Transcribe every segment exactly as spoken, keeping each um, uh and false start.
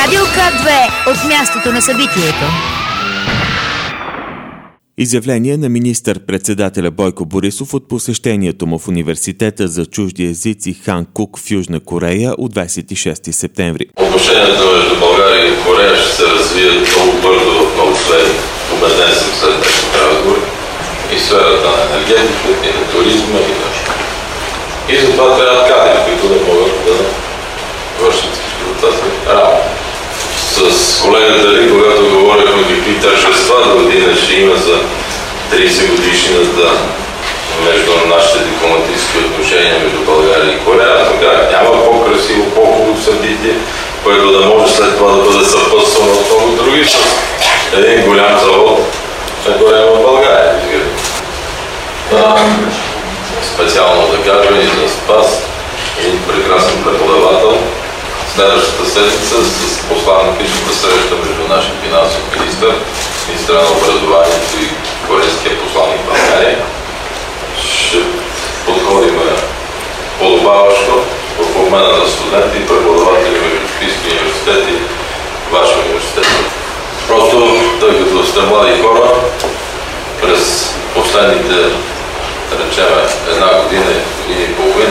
Радио К две от мястото на събитието. Изявление на министър-председателя Бойко Борисов от посещението му в Университета за чужди езици Ханкук в Южна Корея от двадесет и шести септември. Отношенията между България и Корея ще се развият много бързо в много сфери. Убеден съм след днешните разговори. И сферата на енергетиката, и на туризма, и на... И затова трябва кадри, които да могат да вършат всичко тази работа. С колегата Ли, когато говорихме какви тържества до година ще има за тридесет годишнината между нашите дипломатически отношения между България и Корея, тогава няма по-красиво, по-хубаво събитие, което да може след това да бъде съпътствано от много други с един голям завод на Корея в България. Да, специално да кажа и за Спас, един прекрасен преподавател. Следващата седмица с посланническата среща между нашия финансов министър, министъра на образованието и корейския посланник в България, ще подходим подобаващо в обмена на студенти и преподаватели между Софийски университет и ваш университет. Просто, тъй като сте млади хора, през последните, да речем, една година, година и половина,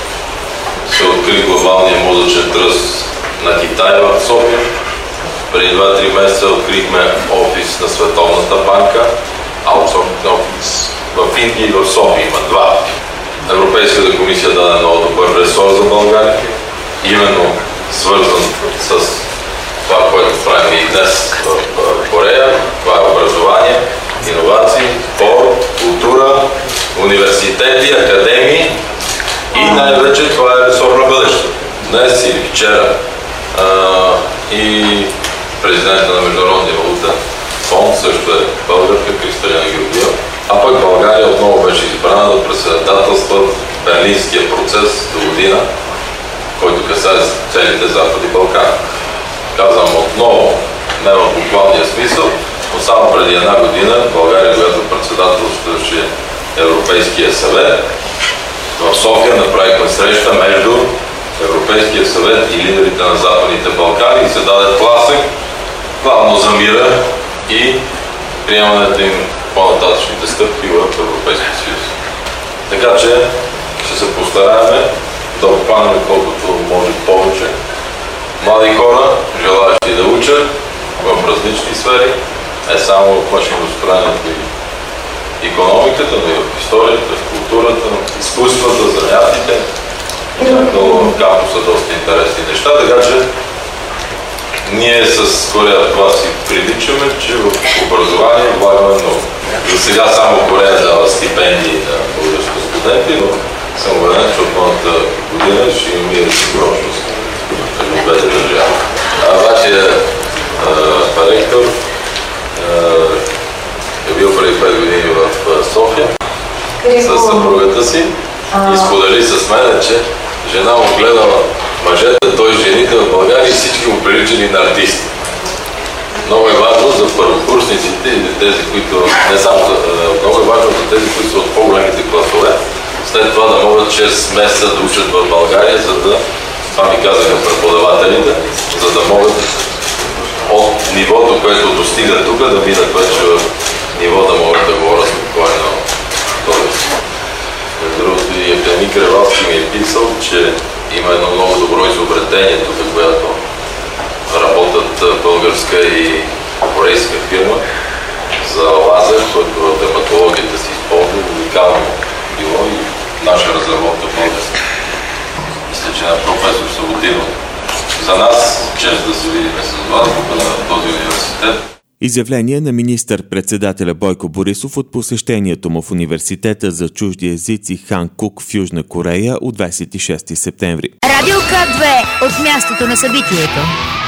се откри глобалния мозъчен тръст на Китай в София. Преди два-три месеца открихме офис на Световната банка, аутсорсинг офис в Индия и в София. Има два. Европейската комисия даде много добър ресор за България, именно свързан с това, което правим и днес в Корея. Това е образование, иновации, спорт, култура, университети, академии. И най-вече това е ресор на бъдещето. Днес или вчера а, и президента на Международния валутен фонд също е българка Кристалина Георгиева. А пък България отново беше избрана да председателства Берлинския процес до година, който касае целите Запад и Балкан. Казвам отново, не в буквалния смисъл, но само преди една година България, която председателстваше Европейския съвет, в София направихме среща между Европейския съвет и лидерите на Западните Балкани и се даде тласък главно за мира и приемането им по-нататъчните стъпки в Европейския съюз. Така че ще се постараем да обхванем колкото може повече млади хора, желаящи да учат в различни сфери, не само в машиностроенето и икономиката, но и в историята, в културата, в изкуствата, занятите. Много в кампуса доста интересни неща, така че ние с Корея това си приличаме, че в образование влагаме много. За сега само Корея дава стипендии на български студенти, но съм уверен, че от новата година ще има и реципрочност между двете държави. А вашия ректор е бил преди пет години в София с съпругата си и сподели с мен, че жена му гледала мъжете, той жените в България и всички му приличали на артисти. Много е важно за първокурсниците и тези, които не само за, много е важно за тези, които са от по-големите класове, след това да могат шест месеца да учат в България, за да, това ми казаха преподавателите, за да могат от нивото, което достигат тук, да минат вече в ниво да могат да говорят спокойно. Между другото и академик Ревалски ми е писал, че има едно много добро изобретение тук, която работят българска и корейска фирма за лазер, който в дерматологията си използва, уникално било и наша разработка българска. Мисля, че на професор Саботинов. За нас чест да се видим с вас на този университет. Изявление на министър-председателя Бойко Борисов от посещението му в Университета за чужди езици Ханкук в Южна Корея от двадесет и шести септември. Радио К две от мястото на събитието.